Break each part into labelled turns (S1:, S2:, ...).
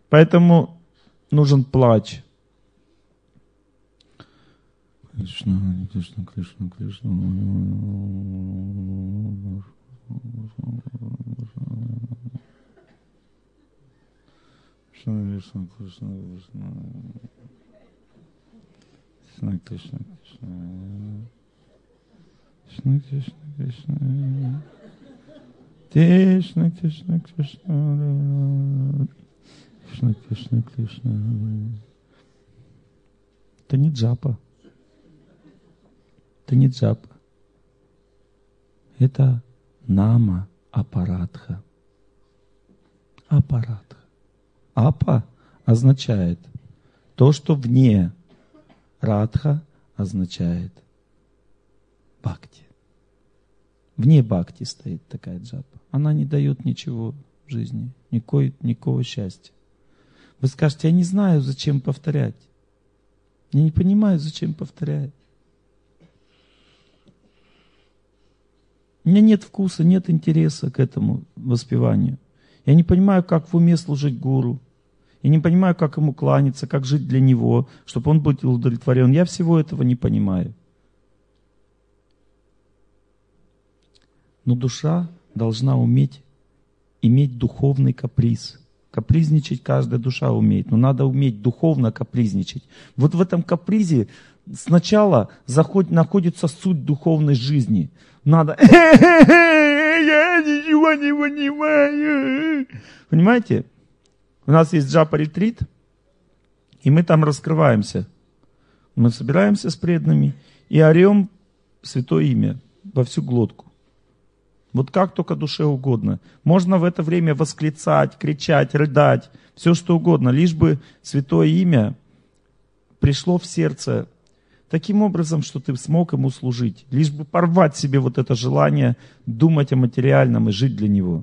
S1: Поэтому нужен плач.
S2: Кришна, Кришна, Кришна, Кришна. Кришна, Кришна, Кришна. Кришна, Кришна, Кришна. Кришна, Кришна, Кришна. Кришна, Кришна, Кришна. Кришна, Кришна, Кришна.
S1: Это не джапа. Это не джапа. Это нама апарадха. Апарадха. Апа означает то, что вне. Радха означает бхакти. Вне бхакти стоит такая джапа. Она не дает ничего в жизни, никакого счастья. Вы скажете, я не знаю, зачем повторять. Я не понимаю, зачем повторять. У меня нет вкуса, нет интереса к этому воспеванию. Я не понимаю, как в уме служить гуру. Я не понимаю, как ему кланяться, как жить для него, чтобы он был удовлетворен. Я всего этого не понимаю. Но душа должна уметь иметь духовный каприз. Капризничать каждая душа умеет, но надо уметь духовно капризничать. Вот в этом капризе сначала находится суть духовной жизни. Надо я ничего не понимаю. Понимаете? У нас есть джапа-ретрит, и мы там раскрываемся. Мы собираемся с преданными и орем святое имя во всю глотку. Вот как только душе угодно. Можно в это время восклицать, кричать, рыдать, все что угодно, лишь бы святое имя пришло в сердце таким образом, что ты смог ему служить. Лишь бы порвать себе вот это желание думать о материальном и жить для него.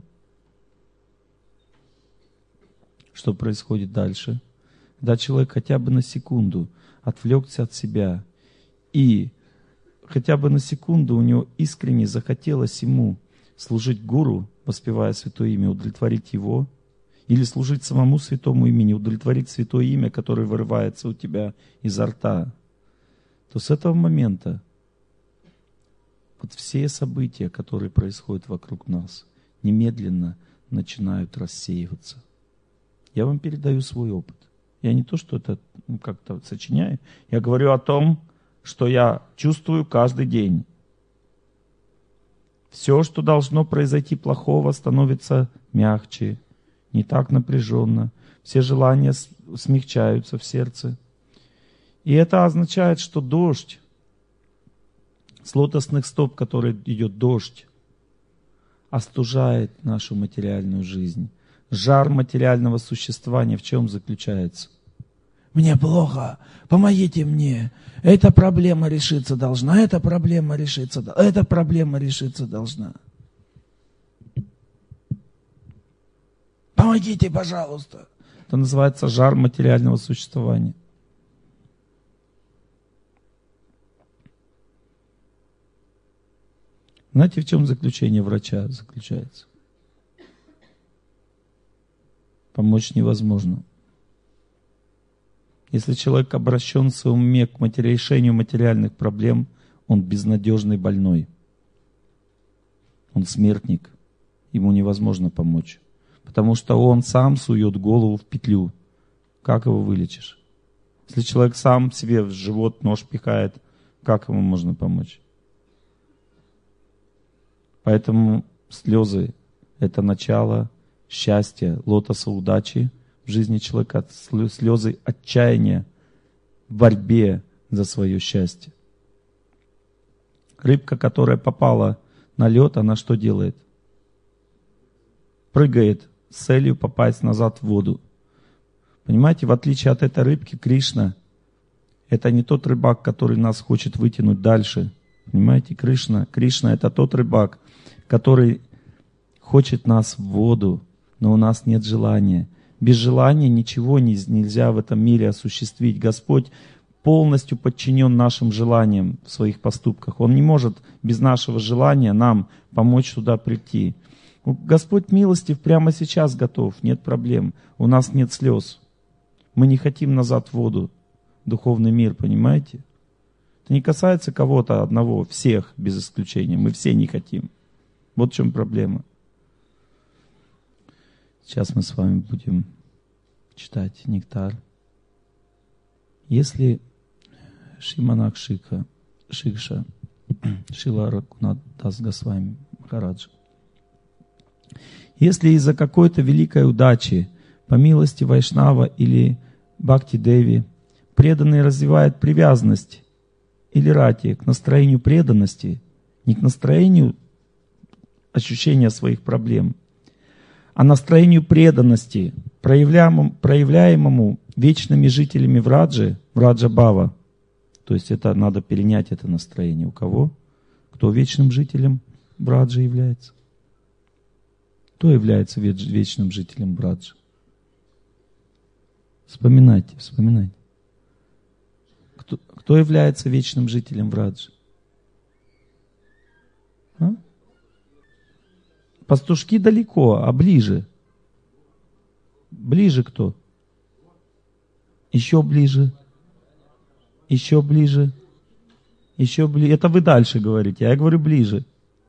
S1: Что происходит дальше? Когда человек хотя бы на секунду отвлекся от себя и хотя бы на секунду у него искренне захотелось ему служить гуру, воспевая святое имя, удовлетворить его, или служить самому святому имени, удовлетворить святое имя, которое вырывается у тебя изо рта, то с этого момента вот все события, которые происходят вокруг нас, немедленно начинают рассеиваться. Я вам передаю свой опыт. Я не то, что это как-то сочиняю, я говорю о том, что я чувствую каждый день. Все, что должно произойти плохого, становится мягче, не так напряженно. Все желания смягчаются в сердце. И это означает, что дождь, с лотосных стоп, который идет дождь, остужает нашу материальную жизнь. Жар материального существования в чем заключается? Мне плохо, помогите мне. Эта проблема решиться должна, эта проблема решиться должна. Помогите, пожалуйста. Это называется жар материального существования. Знаете, в чем заключение врача заключается? Помочь невозможно. Если человек обращен в своем уме к решению материальных проблем, он безнадежный больной. Он смертник. Ему невозможно помочь. Потому что он сам сует голову в петлю. Как его вылечишь? Если человек сам себе в живот нож пихает, как ему можно помочь? Поэтому слезы – это начало счастья, лотоса удачи в жизни человека, слезы отчаяния в борьбе за свое счастье. Рыбка, которая попала на лед, она что делает? Прыгает с целью попасть назад в воду. Понимаете, в отличие от этой рыбки, Кришна – это не тот рыбак, который нас хочет вытянуть дальше. Понимаете, Кришна – это тот рыбак, который хочет нас в воду, но у нас нет желания. Без желания ничего нельзя в этом мире осуществить. Господь полностью подчинен нашим желаниям в своих поступках. Он не может без нашего желания нам помочь туда прийти. Господь милостив прямо сейчас готов, нет проблем. У нас нет слез. Мы не хотим назад в воду, духовный мир, понимаете? Это не касается кого-то одного, всех без исключения. Мы все не хотим. Вот в чем проблема. Сейчас мы с вами будем читать нектар. Если Шриманак Шикша, Шрила Рагунатдас Госвами Махараджа, если из-за какой-то великой удачи, по милости Вайшнава или Бхакти Деви, преданный развивает привязанность или рати к настроению преданности, не к настроению ощущения своих проблем, а настроению преданности, проявляемому вечными жителями Враджи, Враджа-бхава. То есть это надо перенять это настроение. У кого? Кто вечным жителем Враджи является? Кто является вечным жителем Враджи? Вспоминайте. Кто является вечным жителем Враджи? Пастушки далеко, а ближе? Ближе кто? Еще ближе. Это вы дальше говорите, а я говорю ближе.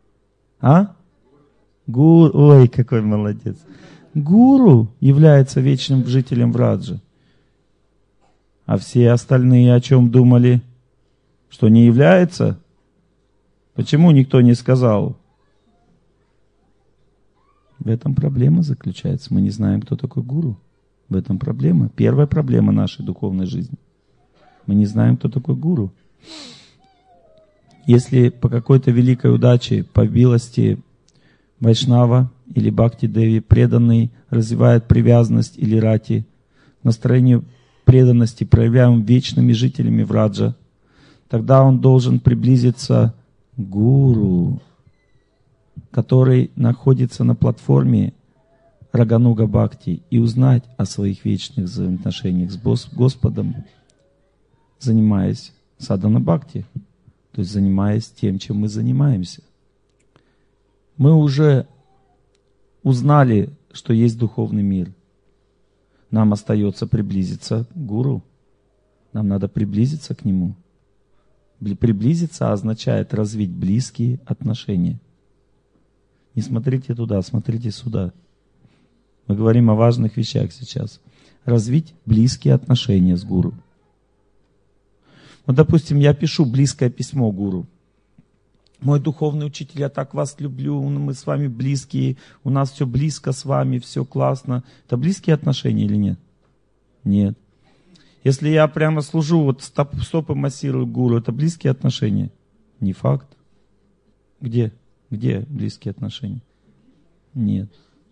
S1: Ой, какой молодец. Гуру является вечным жителем Враджи. А все остальные о чем думали? Что не является? Почему никто не сказал? В этом проблема заключается. Мы не знаем, кто такой гуру. В этом проблема. Первая проблема нашей духовной жизни. Мы не знаем, кто такой гуру. Если по какой-то великой удаче, по милости Вайшнава или Бхакти Деви преданный развивает привязанность или рати к настроению преданности, проявляемым вечными жителями Враджа, тогда он должен приблизиться к гуру, который находится на платформе Рагануга Бхакти, и узнать о своих вечных взаимоотношениях с Господом, занимаясь садхана бхакти, то есть занимаясь тем, чем мы занимаемся. Мы уже узнали, что есть духовный мир. Нам остается приблизиться к гуру. Нам надо приблизиться к нему. Приблизиться означает развить близкие отношения. Не смотрите туда, смотрите сюда. Мы говорим о важных вещах сейчас. Развить близкие отношения с гуру. Вот, допустим, я пишу близкое письмо гуру. Мой духовный учитель, я так вас люблю, мы с вами близкие, у нас все близко с вами, все классно. Это близкие отношения или нет? Нет. Если я прямо служу, вот стопы массирую гуру, это близкие отношения? Не факт. Где близкие отношения? Нет.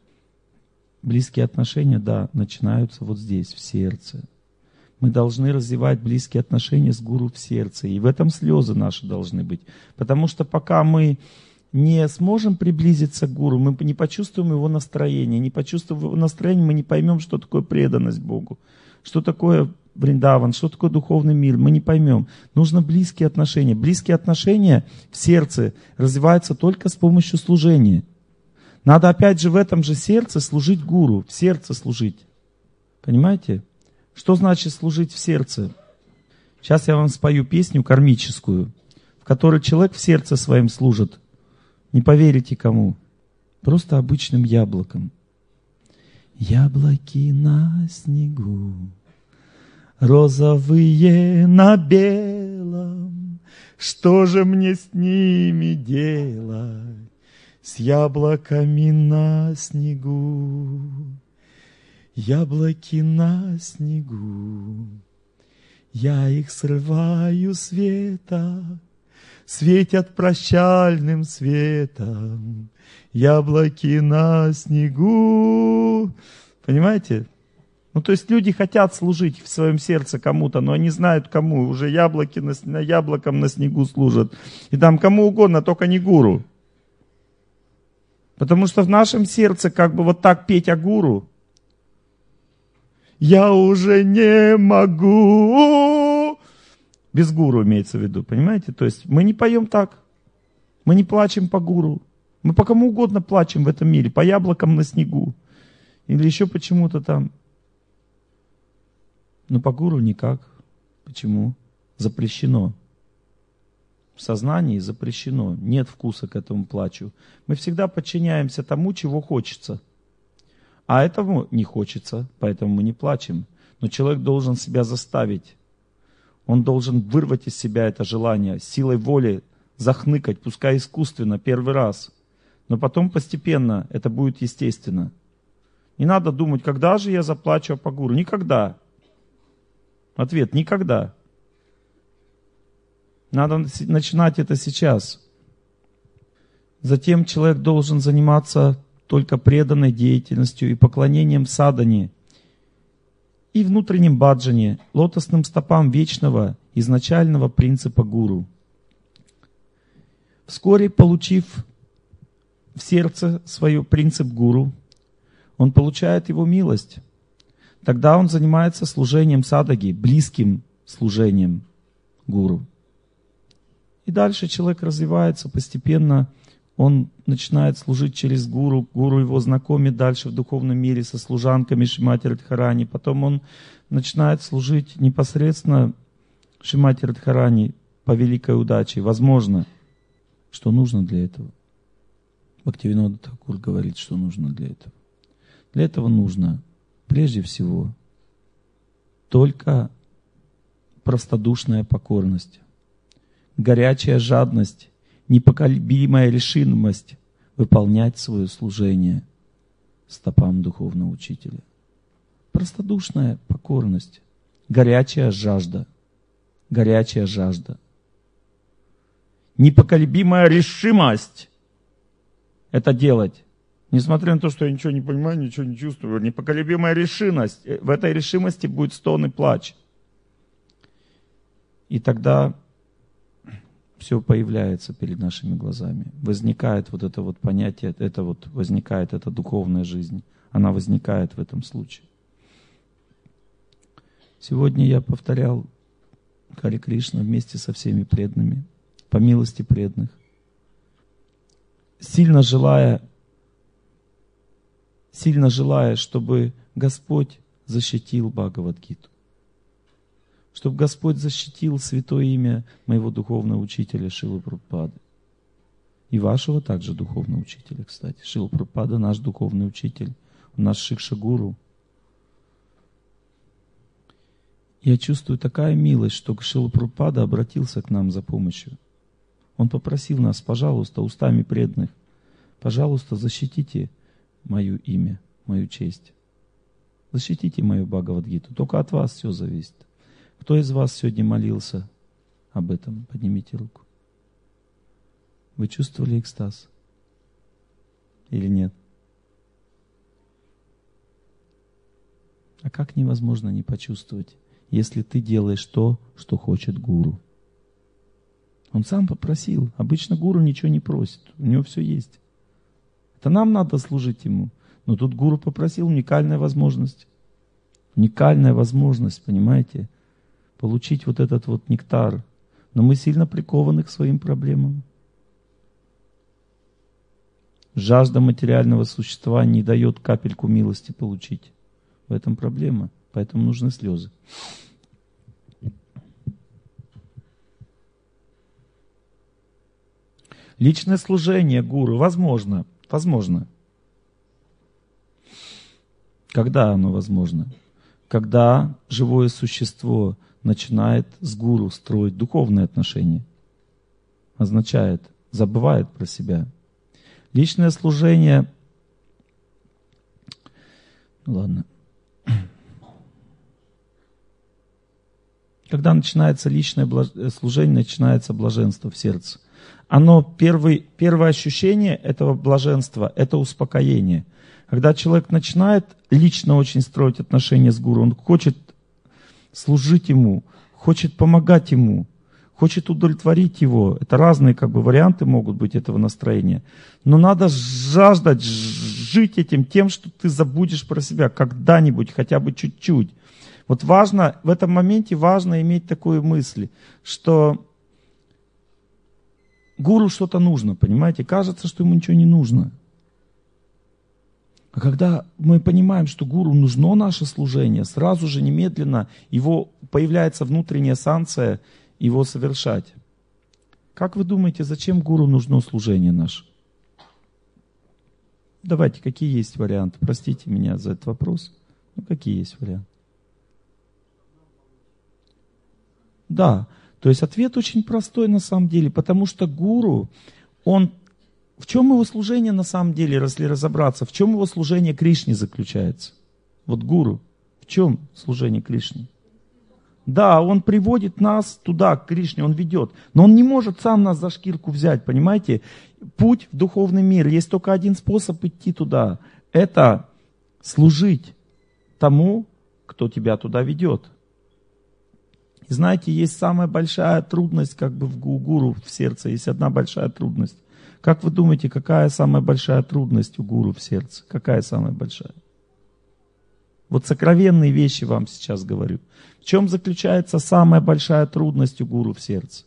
S1: Близкие отношения, да, начинаются вот здесь, в сердце. Мы должны развивать близкие отношения с гуру в сердце. И в этом слезы наши должны быть. Потому что пока мы не сможем приблизиться к гуру, мы не почувствуем его настроение. Не почувствуем его настроение, мы не поймем, что такое преданность Богу. Что такое Вриндаван, что такое духовный мир. Мы не поймем. Нужно близкие отношения. Близкие отношения в сердце развиваются только с помощью служения. Надо опять же в этом же сердце служить гуру. В сердце служить. Понимаете? Что значит служить в сердце? Сейчас я вам спою песню кармическую, в которой человек в сердце своим служит. Не поверите кому. Просто обычным яблоком. Яблоки на снегу, розовые на белом. Что же мне с ними делать? С яблоками на снегу. Яблоки на снегу, я их срываю с веток, светят прощальным светом. Яблоки на снегу. Понимаете? То есть люди хотят служить в своем сердце кому-то, но они знают кому. Уже яблоком на снегу служат. И там кому угодно, только не гуру. Потому что в нашем сердце как бы вот так петь о гуру. Я уже не могу. Без гуру имеется в виду, понимаете? То есть мы не поем так. Мы не плачем по гуру. Мы по кому угодно плачем в этом мире, по яблокам на снегу. Или еще почему-то там. Но по гуру никак. Почему? Запрещено. В сознании запрещено. Нет вкуса к этому плачу. Мы всегда подчиняемся тому, чего хочется. А этому не хочется, поэтому мы не плачем. Но человек должен себя заставить. Он должен вырвать из себя это желание, силой воли захныкать, пускай искусственно, первый раз. Но потом постепенно это будет естественно. Не надо думать, когда же я заплачу по гуру. Никогда. Ответ: никогда. Надо начинать это сейчас. Затем человек должен заниматься только преданной деятельностью и поклонением садхане и внутреннем баджане, лотосным стопам вечного изначального принципа гуру. Вскоре, получив в сердце свой принцип гуру, он получает его милость. Тогда он занимается служением садаги, близким служением гуру. И дальше человек развивается постепенно, он начинает служить через гуру, гуру его знакомит дальше в духовном мире со служанками Шримати Радхарани, потом он начинает служить непосредственно Шримати Радхарани по великой удаче. Возможно, что нужно для этого. Бхактивинода Тхакур говорит, что нужно для этого. Для этого нужно, прежде всего, только простодушная покорность, горячая жадность, непоколебимая решимость выполнять свое служение стопам духовного учителя. Простодушная покорность, горячая жажда, непоколебимая решимость это делать. Несмотря на то, что я ничего не понимаю, ничего не чувствую. Непоколебимая решимость. В этой решимости будет стон и плач. И тогда все появляется перед нашими глазами. Возникает вот это вот понятие, возникает эта духовная жизнь. Она возникает в этом случае. Сегодня я повторял Харе Кришна вместе со всеми преданными, по милости преданных, сильно желая, чтобы Господь защитил Бхагавад-гиту. Чтобы Господь защитил святое имя моего духовного учителя Шрилы Прабхупады. И вашего также духовного учителя, кстати. Шрила Прабхупада наш духовный учитель. Он наш Шикша-гуру. Я чувствую такая милость, что Шрила Прабхупада обратился к нам за помощью. Он попросил нас, пожалуйста, устами преданных, пожалуйста, защитите мое имя, мою честь. Защитите мою Бхагавад-гиту. Только от вас все зависит. Кто из вас сегодня молился об этом? Поднимите руку. Вы чувствовали экстаз? Или нет? А как невозможно не почувствовать, если ты делаешь то, что хочет гуру? Он сам попросил. Обычно гуру ничего не просит. У него все есть. Это нам надо служить ему. Но тут гуру попросил, уникальная возможность. Уникальная возможность, понимаете? Получить вот этот вот нектар. Но мы сильно прикованы к своим проблемам. Жажда материального существования не дает капельку милости получить. В этом проблема. Поэтому нужны слезы. Личное служение гуру возможно. Возможно. Когда оно возможно? Когда живое существо начинает с гуру строить духовные отношения. Означает, забывает про себя. Личное служение... Ладно. Когда начинается личное служение, начинается блаженство в сердце. Первое ощущение этого блаженства – это успокоение. Когда человек начинает лично очень строить отношения с гуру, он хочет служить ему, хочет помогать ему, хочет удовлетворить его. Это разные варианты могут быть этого настроения. Но надо жаждать, жить тем, что ты забудешь про себя когда-нибудь, хотя бы чуть-чуть. Вот важно, в этом моменте важно иметь такую мысль, что гуру что-то нужно, понимаете? Кажется, что ему ничего не нужно. А когда мы понимаем, что гуру нужно наше служение, сразу же немедленно появляется внутренняя санкция его совершать. Как вы думаете, зачем гуру нужно служение наше? Давайте, какие есть варианты? Простите меня за этот вопрос. Какие есть варианты? Да, то есть ответ очень простой на самом деле, потому что гуру, в чем его служение на самом деле, если разобраться, в чем его служение Кришне заключается? Вот гуру, в чем служение Кришне? Да, он приводит нас туда, к Кришне, он ведет. Но он не может сам нас за шкирку взять, понимаете? Путь в духовный мир, есть только один способ идти туда. Это служить тому, кто тебя туда ведет. И знаете, есть самая большая трудность, в гуру в сердце, есть одна большая трудность. Как вы думаете, какая самая большая трудность у гуру в сердце? Какая самая большая? Вот сокровенные вещи вам сейчас говорю. В чем заключается самая большая трудность у гуру в сердце?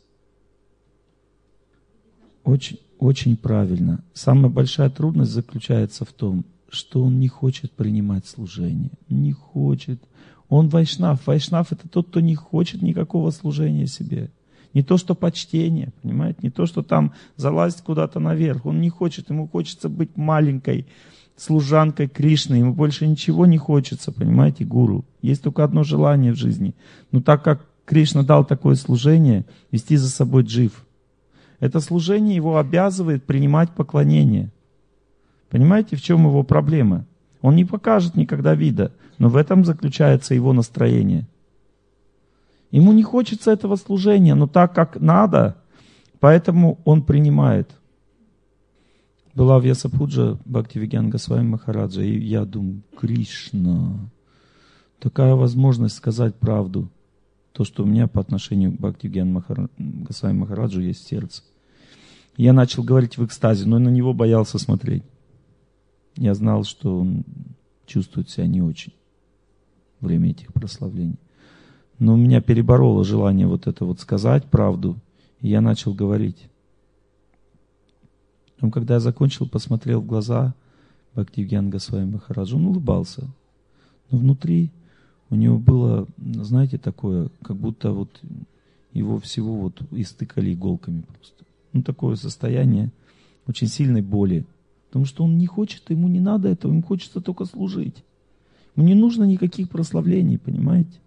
S1: Очень, очень правильно. Самая большая трудность заключается в том, что он не хочет принимать служение. Не хочет. Он вайшнав. Вайшнав — это тот, кто не хочет никакого служения себе. Не то, что почтение, понимаете? Не то, что там залазить куда-то наверх. Он не хочет. Ему хочется быть маленькой служанкой Кришны. Ему больше ничего не хочется, понимаете, гуру. Есть только одно желание в жизни. Но так как Кришна дал такое служение, вести за собой джив. Это служение его обязывает принимать поклонение. Понимаете, в чем его проблема? Он не покажет никогда вида, но в этом заключается его настроение. Ему не хочется этого служения, но так как надо, поэтому он принимает. Была в Ясапуджа Бхактивигьян Госвами Махараджа, и я думаю, Кришна, такая возможность сказать правду, то, что у меня по отношению к Бхактивигьян Госвами Махараджу есть в сердце. Я начал говорить в экстазе, но на него боялся смотреть. Я знал, что он чувствует себя не очень во время этих прославлений. Но у меня перебороло желание сказать правду, и я начал говорить. Потом, когда я закончил, посмотрел в глаза Бхактивигьян Госвами Махараджу, он улыбался. Но внутри у него было, знаете, такое, как будто его всего истыкали иголками просто. Такое состояние очень сильной боли. Потому что он не хочет, ему не надо этого, ему хочется только служить. Ему не нужно никаких прославлений, понимаете?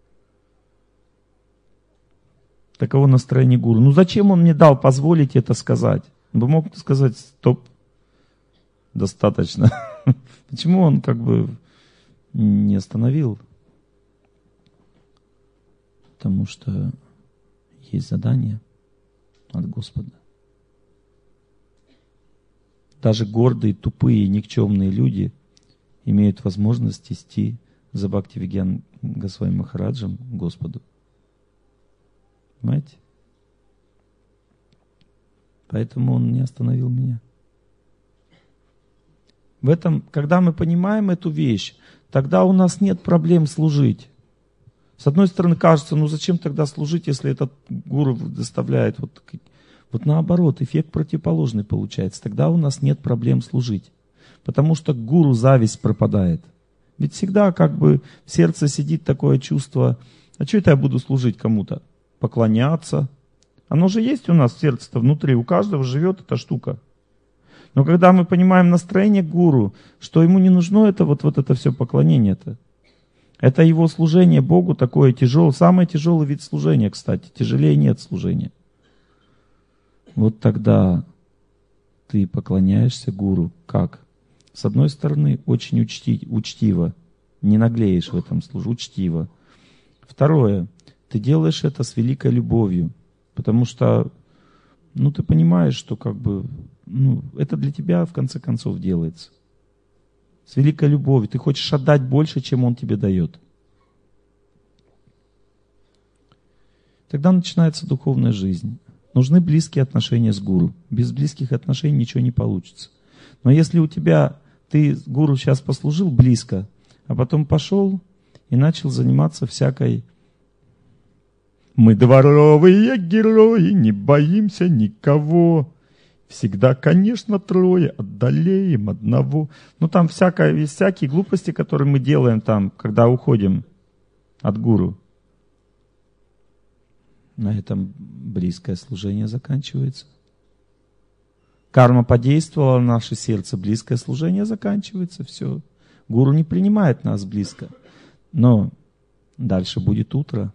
S1: Таково настроение гуру. Зачем он мне дал позволить это сказать? Он бы мог сказать, стоп, достаточно. Почему он не остановил? Потому что есть задание от Господа. Даже гордые, тупые, никчемные люди имеют возможность идти за Бхактивигьян Госвами Махараджем Господу. Понимаете? Поэтому он не остановил меня. В этом, когда мы понимаем эту вещь, тогда у нас нет проблем служить. С одной стороны, кажется, зачем тогда служить, если этот гуру доставляет наоборот, эффект противоположный получается. Тогда у нас нет проблем служить. Потому что к гуру зависть пропадает. Ведь всегда в сердце сидит такое чувство, а что это я буду служить кому-то? Поклоняться. Оно же есть у нас в сердце-то внутри, у каждого живет эта штука. Но когда мы понимаем настроение гуру, что ему не нужно это это все поклонение-то. Это его служение Богу такое тяжелое, самый тяжелый вид служения, кстати. Тяжелее нет служения. Тогда ты поклоняешься гуру. Как? С одной стороны, очень учтиво. Не наглеешь в этом службе, учтиво. Второе, ты делаешь это с великой любовью. Потому что, ты понимаешь, что это для тебя в конце концов делается. С великой любовью. Ты хочешь отдать больше, чем он тебе дает. Тогда начинается духовная жизнь. Нужны близкие отношения с гуру. Без близких отношений ничего не получится. Но если ты гуру сейчас послужил близко, а потом пошел и начал заниматься всякой Мы дворовые герои, не боимся никого. Всегда, конечно, трое, одолеем одного. Ну, там всякие глупости, которые мы делаем там, когда уходим от гуру. На этом близкое служение заканчивается. Карма подействовала на наше сердце, близкое служение заканчивается, все. Гуру не принимает нас близко. Но дальше будет утро.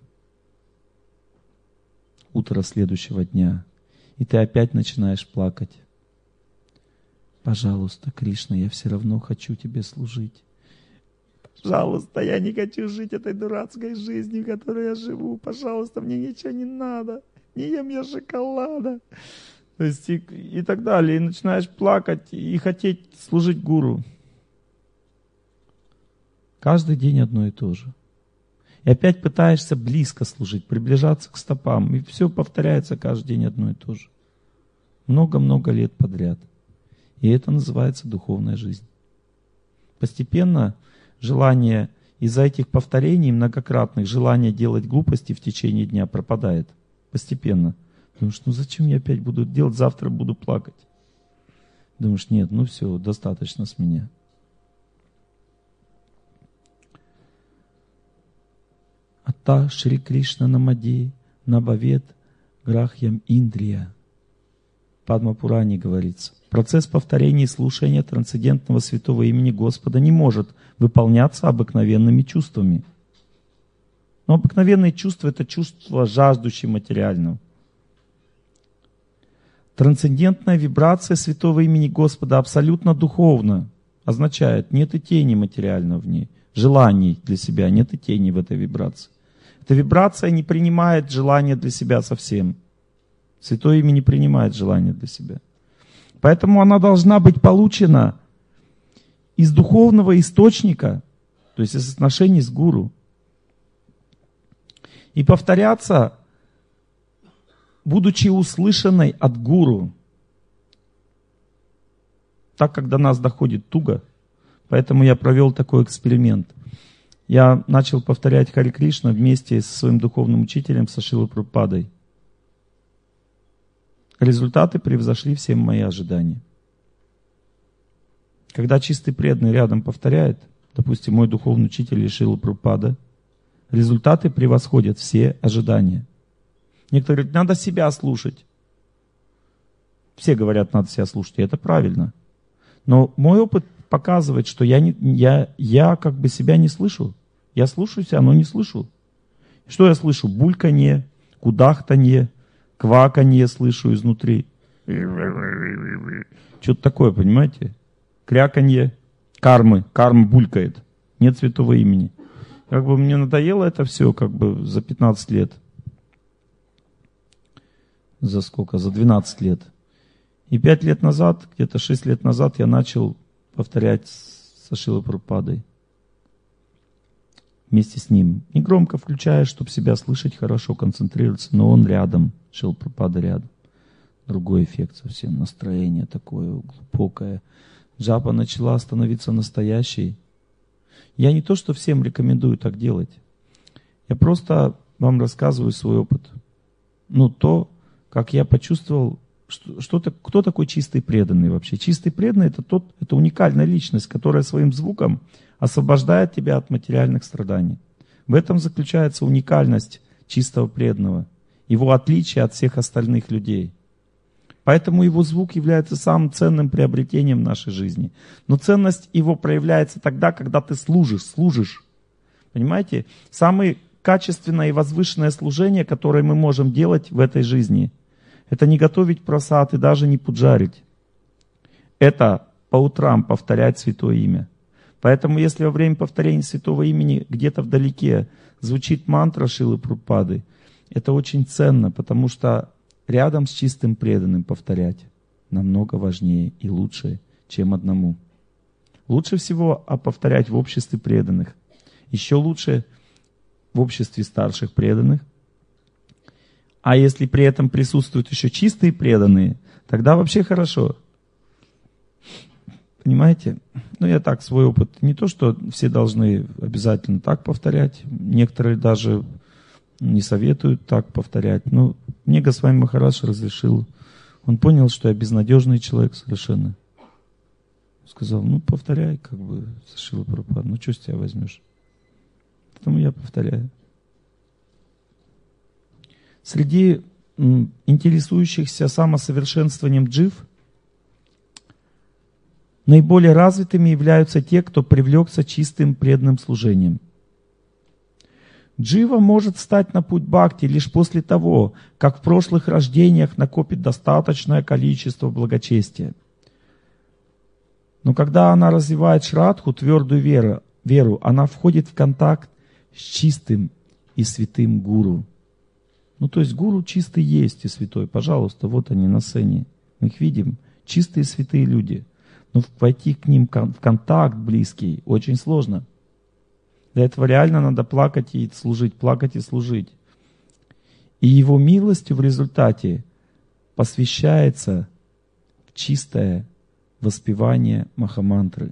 S1: Утро следующего дня. И ты опять начинаешь плакать. Пожалуйста, Кришна, я все равно хочу тебе служить. Пожалуйста, я не хочу жить этой дурацкой жизнью, в которой я живу. Пожалуйста, мне ничего не надо. Не ем я шоколада. То есть и так далее. И начинаешь плакать и хотеть служить гуру. Каждый день одно и то же. И опять пытаешься близко служить, приближаться к стопам. И все повторяется каждый день одно и то же. Много-много лет подряд. И это называется духовная жизнь. Постепенно желание из-за этих повторений многократных, желание делать глупости в течение дня пропадает. Постепенно. Думаешь, ну зачем я опять буду делать, завтра буду плакать. Думаешь, нет, ну все, достаточно с меня. Ата Шри Кришна Намади Набавет Грахьям Индрия. В Падма-пуране говорится. Процесс повторения и слушания трансцендентного святого имени Господа не может выполняться обыкновенными чувствами. Но обыкновенные чувства — это чувство жаждущее материального. Трансцендентная вибрация святого имени Господа абсолютно духовна. Означает, нет и тени материального в ней. Желаний для себя, нет и тени в этой вибрации. Эта вибрация не принимает желания для себя совсем. Святое имя не принимает желания для себя. Поэтому она должна быть получена из духовного источника, то есть из отношений с гуру. И повторяться, будучи услышанной от гуру. Так как до нас доходит туго, поэтому я провел такой эксперимент. Я начал повторять Харе Кришна вместе со своим духовным учителем, со Шрилой Прабхупадой. Результаты превзошли все мои ожидания. Когда чистый преданный рядом повторяет, допустим, мой духовный учитель и Шрила Прабхупада, результаты превосходят все ожидания. Некоторые говорят, надо себя слушать. Все говорят, надо себя слушать, и это правильно. Но мой опыт показывает, что я как бы себя не слышу. Я слушаю себя, но не слышу. Что я слышу? Бульканье, кудахтанье, кваканье слышу изнутри. Что-то такое, понимаете? Кряканье, карма булькает. Нет святого имени. Как бы мне надоело это все как бы за 15 лет. За сколько? За 12 лет. И 5 лет назад, где-то 6 лет назад я начал повторять со Шрилой Прабхупадой. Вместе с ним. Не громко включая, чтобы себя слышать хорошо, концентрироваться, но он рядом. Шрила Прабхупада рядом. Другой эффект совсем. Настроение такое глубокое. Джапа начала становиться настоящей. Я не то, что всем рекомендую так делать. Я просто вам рассказываю свой опыт. То, как я почувствовал, кто такой чистый преданный вообще. Чистый преданный — это уникальная личность, которая своим звуком освобождает тебя от материальных страданий. В этом заключается уникальность чистого преданного, его отличие от всех остальных людей. Поэтому его звук является самым ценным приобретением в нашей жизни. Но ценность его проявляется тогда, когда ты служишь. Понимаете? Самое качественное и возвышенное служение, которое мы можем делать в этой жизни, это не готовить прасад и даже не пуджарить. Это по утрам повторять святое имя. Поэтому если во время повторения святого имени где-то вдалеке звучит мантра Шрилы Прабхупады, это очень ценно, потому что рядом с чистым преданным повторять намного важнее и лучше, чем одному. Лучше всего повторять в обществе преданных. Еще лучше в обществе старших преданных. А если при этом присутствуют еще чистые преданные, тогда вообще хорошо. Понимаете? Я так свой опыт. Не то, что все должны обязательно так повторять. Некоторые даже не советуют так повторять. Но мне Госвами Махарадж разрешил. Он понял, что я безнадежный человек совершенно. Сказал, ну повторяй, как бы, Шрила Прабхупада, ну что с тебя возьмешь? Поэтому я повторяю. Среди интересующихся самосовершенствованием джив наиболее развитыми являются те, кто привлекся чистым преданным служением. Джива может встать на путь бхакти лишь после того, как в прошлых рождениях накопит достаточное количество благочестия. Но когда она развивает шрадху, твердую веру, она входит в контакт с чистым и святым гуру. Ну, то есть гуру чистый есть и святой. Пожалуйста, вот они на сцене. Мы их видим. Чистые святые люди. Но войти к ним в контакт близкий очень сложно. Для этого реально надо плакать и служить, плакать и служить. И его милостью в результате посвящается в чистое воспевание Махамантры.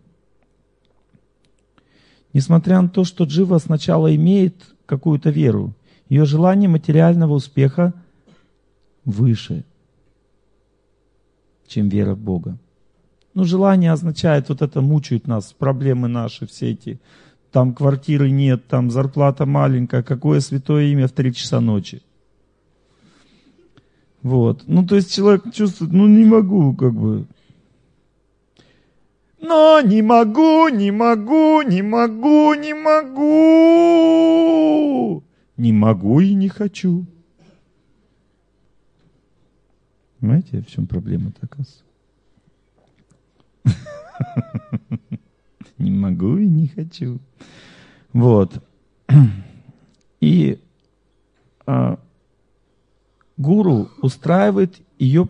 S1: Несмотря на то, что джива сначала имеет какую-то веру, ее желание материального успеха выше, чем вера в Бога. Ну, желание означает, вот это мучает нас, проблемы наши все эти. Там квартиры нет, там зарплата маленькая, какое святое имя в 3 часа ночи. Вот. Ну, то есть человек чувствует, ну, не могу, как бы. Но не могу. Не могу и не хочу. Понимаете, в чем проблема-то, оказывается? Не могу и не хочу. Вот. И гуру устраивает ее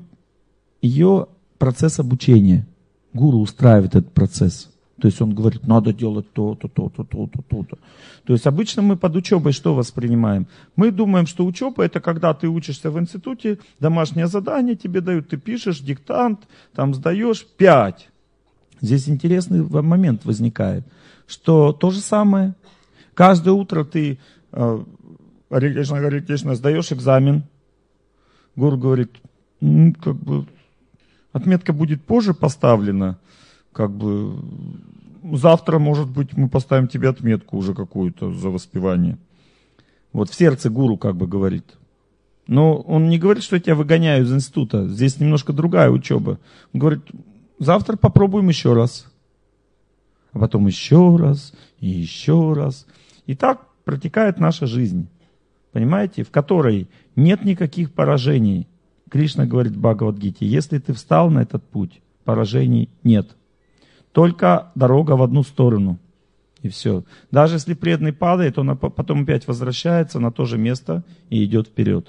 S1: процесс обучения. Гуру устраивает этот процесс. То есть он говорит, надо делать то-то, то-то, то-то, то-то. То есть обычно мы под учебой что воспринимаем? Мы думаем, что учеба это когда ты учишься в институте, домашнее задание тебе дают, ты пишешь диктант, там сдаешь 5. Здесь интересный момент возникает, что то же самое. Каждое утро ты Харе Кришна, сдаешь экзамен. Гуру говорит, как бы отметка будет позже поставлена, как бы завтра, может быть, мы поставим тебе отметку уже какую-то за воспевание. Вот в сердце гуру как бы говорит. Но он не говорит, что я тебя выгоняю из института. Здесь немножко другая учеба. Он говорит, завтра попробуем еще раз. А потом еще раз и еще раз. И так протекает наша жизнь. Понимаете? В которой нет никаких поражений. Кришна говорит в Бхагавад-гите, если ты встал на этот путь, поражений нет. Только дорога в одну сторону. И все. Даже если преданный падает, он потом опять возвращается на то же место и идет вперед.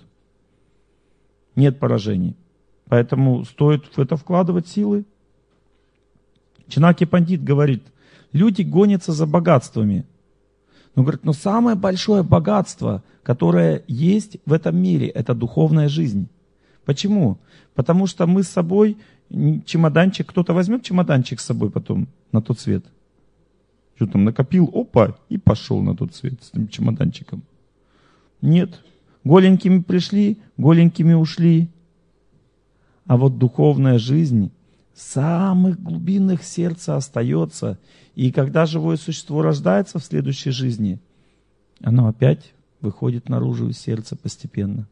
S1: Нет поражений. Поэтому стоит в это вкладывать силы. Чинаки Пандит говорит, люди гонятся за богатствами. Но говорит, но самое большое богатство, которое есть в этом мире, это духовная жизнь. Почему? Потому что мы с собой чемоданчик, кто-то возьмет чемоданчик с собой потом на тот свет. Что там накопил, опа, и пошел на тот свет с этим чемоданчиком. Нет. Голенькими пришли, голенькими ушли. А вот духовная жизнь в самых глубинах сердца остается. И когда живое существо рождается в следующей жизни, оно опять выходит наружу из сердца постепенно.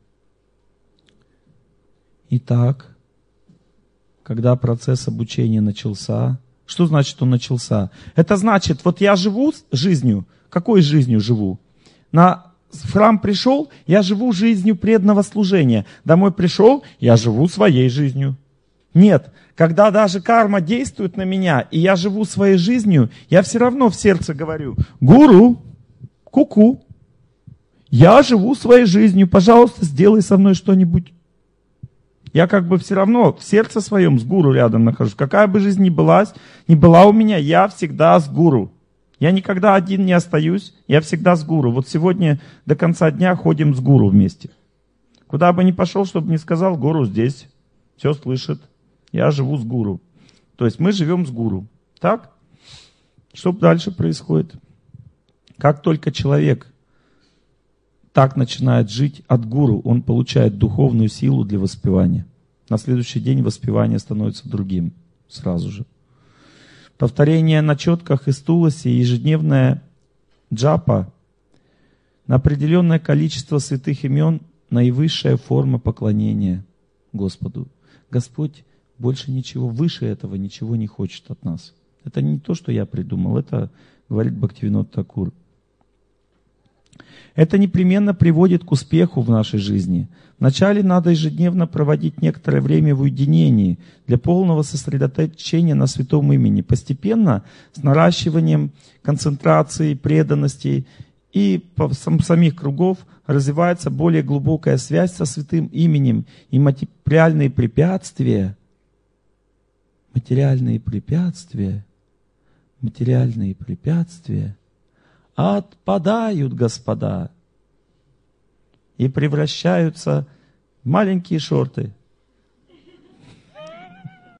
S1: Итак, когда процесс обучения начался, что значит он начался? Это значит, вот я живу жизнью, какой жизнью живу? В храм пришел, я живу жизнью преданного служения. Домой пришел, я живу своей жизнью. Нет, когда даже карма действует на меня, и я живу своей жизнью, я все равно в сердце говорю, гуру, ку-ку, я живу своей жизнью, пожалуйста, сделай со мной что-нибудь. Я как бы все равно в сердце своем с гуру рядом нахожусь. Какая бы жизнь ни была у меня, я всегда с гуру. Я никогда один не остаюсь, я всегда с гуру. Вот сегодня до конца дня ходим с гуру вместе. Куда бы ни пошел, чтобы не сказал, гуру здесь, все слышит. Я живу с гуру. То есть мы живем с гуру. Так? Что дальше происходит? Как только человек так начинает жить от гуру, он получает духовную силу для воспевания. На следующий день воспевание становится другим сразу же. Повторение на четках и стуласе, ежедневная джапа на определенное количество святых имен — наивысшая форма поклонения Господу. Господь больше ничего, выше этого ничего не хочет от нас. Это не то, что я придумал, это говорит Бхактивинод Такур. Это непременно приводит к успеху в нашей жизни. Вначале надо ежедневно проводить некоторое время в уединении для полного сосредоточения на святом имени. Постепенно, с наращиванием концентрации, преданности и самих кругов, развивается более глубокая связь со святым именем, и материальные препятствия отпадают, господа, и превращаются в маленькие шорты.